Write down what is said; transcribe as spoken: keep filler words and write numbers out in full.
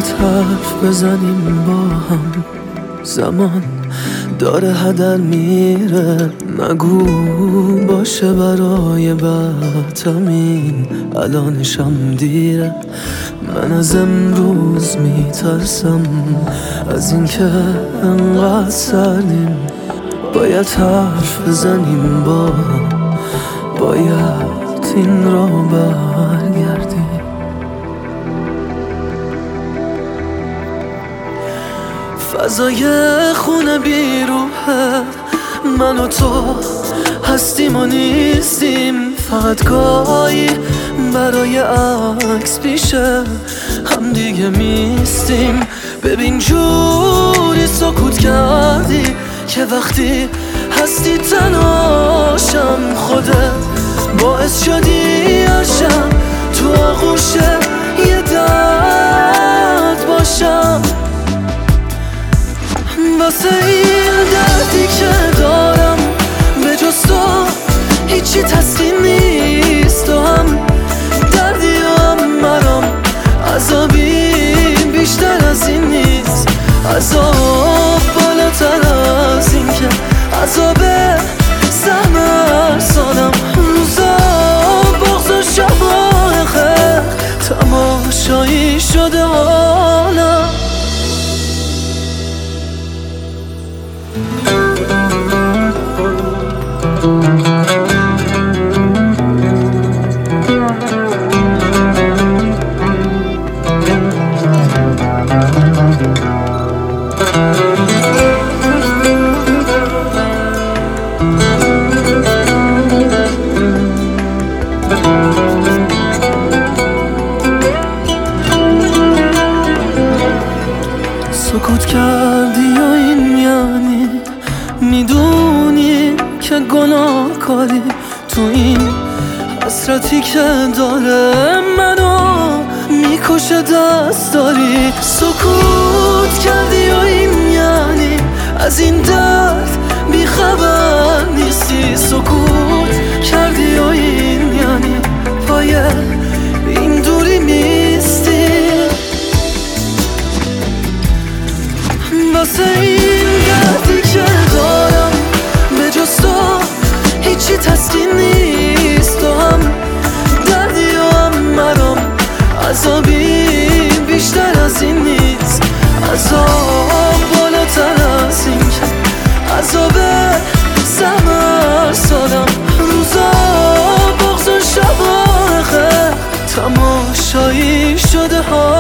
باید حرف بزنیم با هم، زمان داره هدر میره. نگو باشه برای بعد، همین الانشم دیره. من از امروز میترسم از اینکه انقدر سردیم. باید حرف بزنیم با هم، باید این را برگردیم. فضای خونه بیروحه، من و تو هستیم و نیستیم. فقط گاهی برای عکس پیشه هم دیگه میستیم. ببین جوری سکوت کردی که وقتی هستی تنهاشم. خودت باعث شدی هرشم تو آغوش یه درد باشم. واسه این دردی که دارم به جز تو هیچی تسکین نیست. تو هم دردی هم مرام، عذابی بیشتر از این نیست. عذاب بالاتر از این که عذاب سهم هر سالم. روزا بغض و شبای خیر تماشایی شده حالم. سکوت کردی یا این یعنی میدونی که گناه کاری تو این حسرتی که داره منو میکشه دست داری. سکوت کردی یا این یعنی از این درد بیخبر نیستی. سکوت کردی یا این یعنی پای این دوری میستی. واسه این دردی که دارم به جز تو هیچی تسکین نیست. تو هم دردی هم مرام، عذابی بیشتر از این نیست. عذاب بالاتر از این که عذاب سهم هر سالم. روزا بغض و شبای خیر تماشایی شده ها.